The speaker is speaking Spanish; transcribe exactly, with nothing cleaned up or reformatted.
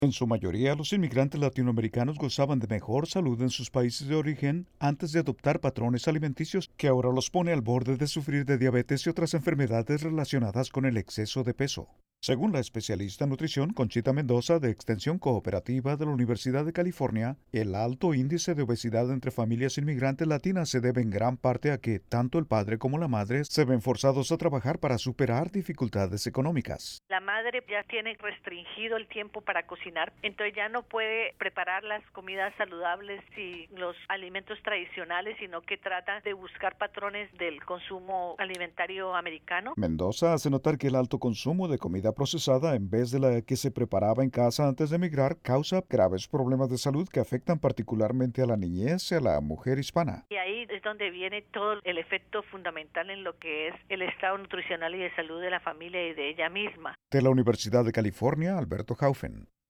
En su mayoría, los inmigrantes latinoamericanos gozaban de mejor salud en sus países de origen antes de adoptar patrones alimenticios que ahora los pone al borde de sufrir de diabetes y otras enfermedades relacionadas con el exceso de peso. Según la especialista en nutrición Conchita Mendoza de Extensión Cooperativa de la Universidad de California, el alto índice de obesidad entre familias inmigrantes latinas se debe en gran parte a que tanto el padre como la madre se ven forzados a trabajar para superar dificultades económicas. La madre ya tiene restringido el tiempo para cocinar, entonces ya no puede preparar las comidas saludables y los alimentos tradicionales, sino que trata de buscar patrones del consumo alimentario americano. Mendoza hace notar que el alto consumo de comida procesada en vez de la que se preparaba en casa antes de emigrar causa graves problemas de salud que afectan particularmente a la niñez y a la mujer hispana. Y ahí es donde viene todo el efecto fundamental en lo que es el estado nutricional y de salud de la familia y de ella misma. De la Universidad de California, Alberto Haufen.